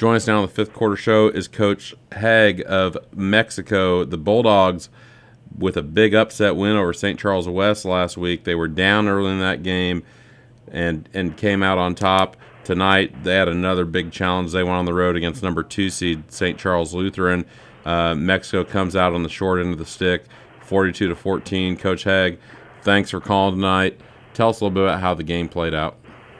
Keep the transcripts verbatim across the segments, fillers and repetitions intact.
Join us now on the fifth quarter show is Coach Haig of Mexico. The Bulldogs, with a big upset win over Saint Charles West last week. They were down early in that game and and came out on top. Tonight, they had another big challenge. They went on the road against number two seed Saint Charles Lutheran. Uh, Mexico comes out on the short end of the stick, forty-two to fourteen. Coach Haig, thanks for calling tonight. Tell us a little bit about how the game played out.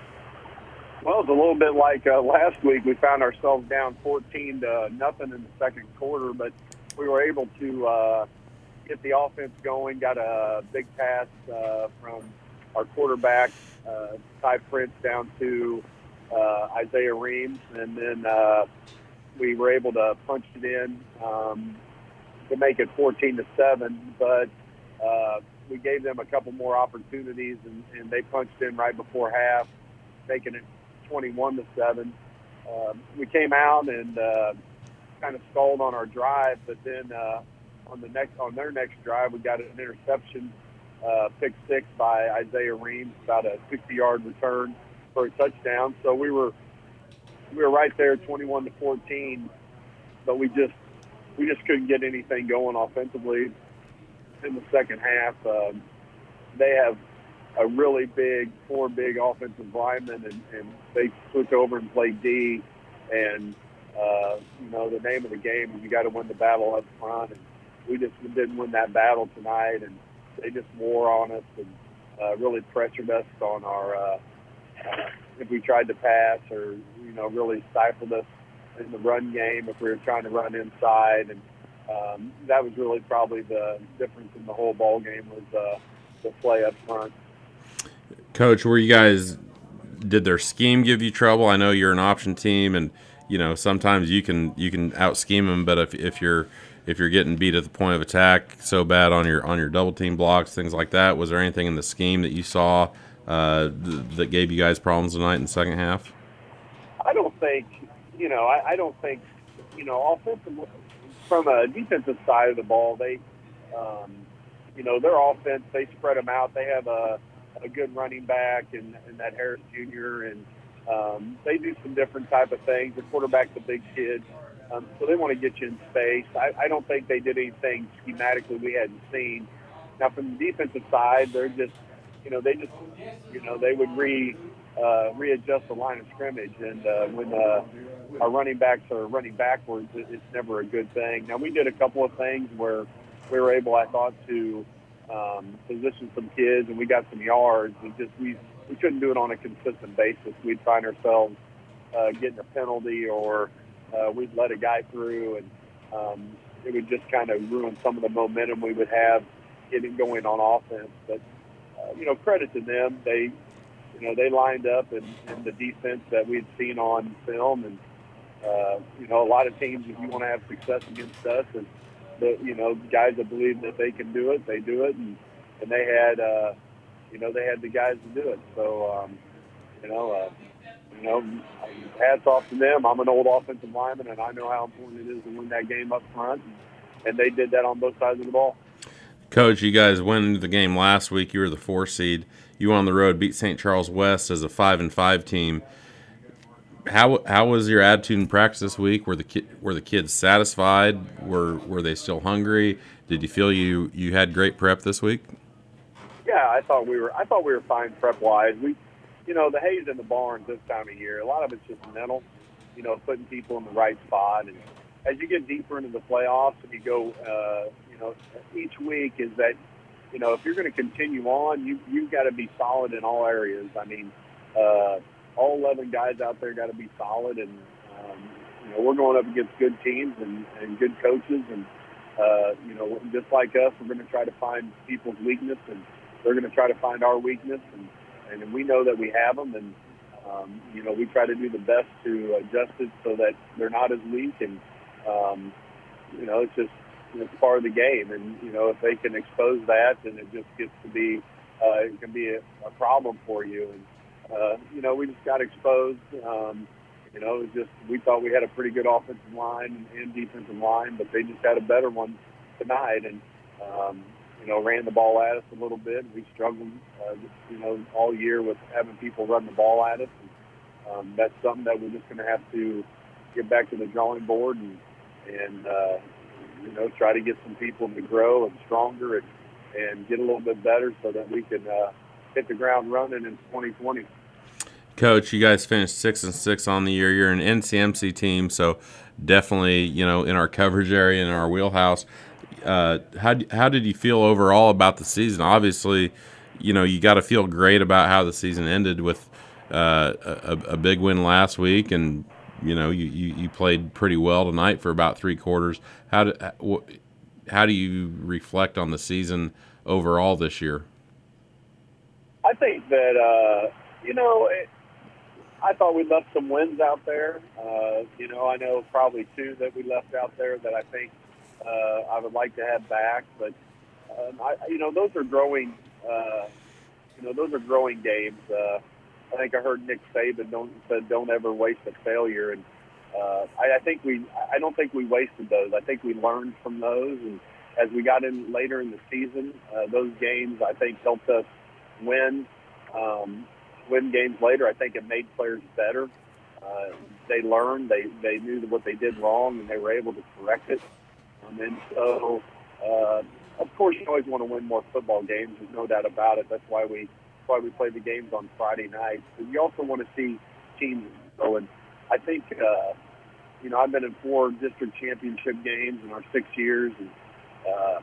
Well, it's a little bit like uh, last week. We found ourselves down fourteen to nothing in the second quarter, but we were able to uh, get the offense going. Got a big pass uh, from our quarterback, uh, Ty Prince, down to uh, Isaiah Reams, and then uh, we were able to punch it in um, to make it fourteen to seven. But uh, we gave them a couple more opportunities, and, and they punched in right before half, making it twenty-one to seven. Uh, we came out and uh, kind of stalled on our drive, but then uh, on the next on their next drive, we got an interception, uh, pick six by Isaiah Reams, about a sixty-yard return for a touchdown. So we were we were right there, twenty-one to fourteen, but we just we just couldn't get anything going offensively in the second half. Uh, they have a really big, four big offensive linemen, and, and they took over and played D. And, uh, you know, the name of the game is you got to win the battle up front. And we just didn't win that battle tonight, and they just wore on us and uh, really pressured us on our, uh, uh, if we tried to pass, or, you know, really stifled us in the run game if we were trying to run inside. And um, that was really probably the difference in the whole ball game was uh, the play up front. Coach, were you guys, did their scheme give you trouble? I know you're an option team, and you know sometimes you can you can out scheme them, but if if you're if you're getting beat at the point of attack so bad on your on your double team blocks, things like that, was there anything in the scheme that you saw uh, th- that gave you guys problems tonight in the second half? I don't think, you know, I, I don't think, you know, offensive from a defensive side of the ball, they, um, you know, their offense, they spread them out. They have a a good running back and, and that Harris Junior and um, they do some different type of things. The quarterback's a big kid, um, so they want to get you in space. I, I don't think they did anything schematically we hadn't seen. Now, from the defensive side, they're just, you know, they just, you know, they would re uh, readjust the line of scrimmage, and uh, when uh, our running backs are running backwards, it, it's never a good thing. Now, we did a couple of things where we were able, I thought, to Um, position some kids, and we got some yards. And just we we couldn't do it on a consistent basis. We'd find ourselves uh, getting a penalty, or uh, we'd let a guy through, and um, it would just kind of ruin some of the momentum we would have getting going on offense. But uh, you know, credit to them. They you know they lined up in, in the defense that we'd seen on film, and uh, you know, a lot of teams, if you want to have success against us, and the, you know, guys that believe that they can do it, they do it, and, and they had, uh, you know, they had the guys to do it. So, um, you know, uh, you know, hats off to them. I'm an old offensive lineman, and I know how important it is to win that game up front, and, and they did that on both sides of the ball. Coach, you guys went the game last week. You were the four seed. You went on the road, beat Saint Charles West as a five and five team. How how was your attitude in practice this week? Were the ki- were the kids satisfied? Were were they still hungry? Did you feel you, you had great prep this week? Yeah, I thought we were I thought we were fine prep wise. We, you know, the hay's in the barns this time of year. A lot of it's just mental, you know, putting people in the right spot. And as you get deeper into the playoffs, and you go, uh, you know, each week is that, you know, if you're going to continue on, you you've got to be solid in all areas. I mean. Uh, all eleven guys out there got to be solid, and um, you know, we're going up against good teams and, and good coaches, and uh, you know, just like us, we're going to try to find people's weakness, and they're going to try to find our weakness, and, and we know that we have them, and um, you know, we try to do the best to adjust it so that they're not as weak, and um, you know, it's just it's part of the game, and you know, if they can expose that, then it just gets to be uh, it can be a, a problem for you. And Uh, you know, we just got exposed. Um, you know, it was just we thought we had a pretty good offensive line and defensive line, but they just had a better one tonight, and um, you know, ran the ball at us a little bit. We struggled, uh, just, you know, all year with having people run the ball at us. And, um, that's something that we're just going to have to get back to the drawing board and and uh, you know try to get some people to grow and stronger and and get a little bit better so that we can uh, hit the ground running in twenty twenty. Coach, you guys finished six and six on the year. You're an N C M C team, so definitely, you know, in our coverage area, in our wheelhouse. Uh, how how did you feel overall about the season? Obviously, you know, you got to feel great about how the season ended with uh, a, a big win last week, and you know, you, you, you played pretty well tonight for about three quarters. How do how do you reflect on the season overall this year? I think that uh, you know. It, I thought we left some wins out there. Uh, you know, I know probably two that we left out there that I think uh, I would like to have back. But, um, I, you know, those are growing, uh, you know, those are growing games. Uh, I think I heard Nick Saban don't, said don't ever waste a failure. And uh, I, I think we, I don't think we wasted those. I think we learned from those. And as we got in later in the season, uh, those games, I think, helped us win. Um, win games later. I think it made players better. Uh, they learned, they, they knew what they did wrong, and they were able to correct it. Um, and so, uh, of course, you always want to win more football games. There's no doubt about it. That's why we that's why we play the games on Friday nights. But you also want to see teams go. And I think, uh, you know, I've been in four district championship games in our six years. And uh,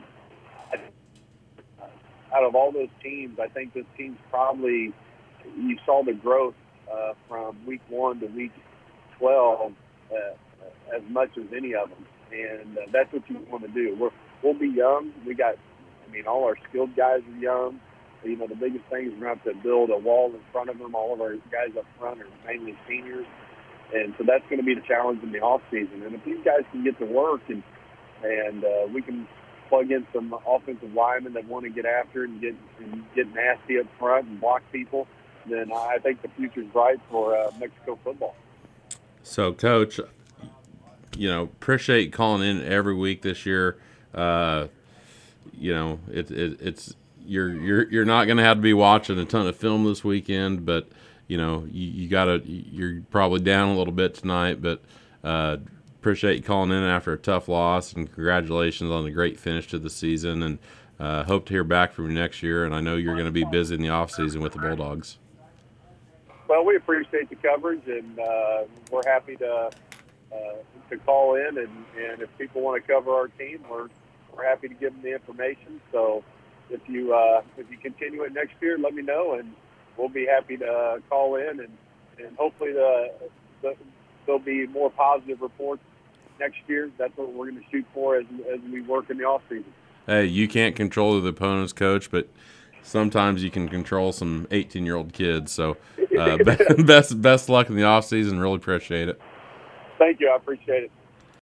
I, out of all those teams, I think this team's probably – you saw the growth uh, from week one to week twelve uh, as much as any of them, and uh, that's what you want to do. We're, we'll be young. We got, I mean, all our skilled guys are young. You know, the biggest thing is we're going to have to build a wall in front of them. All of our guys up front are mainly seniors, and so that's going to be the challenge in the off season. And if these guys can get to work and and uh, we can plug in some offensive linemen that want to get after it and get and get nasty up front and block people, then I think the future's bright for uh, Mexico football. So, Coach, you know, appreciate calling in every week this year. Uh, you know, it, it, it's you're you're you're not going to have to be watching a ton of film this weekend, but you know, you, you gotta you're probably down a little bit tonight, but uh, appreciate you calling in after a tough loss, and congratulations on the great finish to the season. And uh, hope to hear back from you next year. And I know you're going to be busy in the off season with the Bulldogs. Well, we appreciate the coverage, and uh, we're happy to uh, to call in. And, and if people want to cover our team, we're we're happy to give them the information. So if you uh, if you continue it next year, let me know, and we'll be happy to uh, call in. And, and hopefully the, the, there'll be more positive reports next year. That's what we're going to shoot for as as we work in the off season. Hey, you can't control the opponent's coach, but sometimes you can control some eighteen-year-old kids. So uh, best best luck in the off season. Really appreciate it. Thank you. I appreciate it.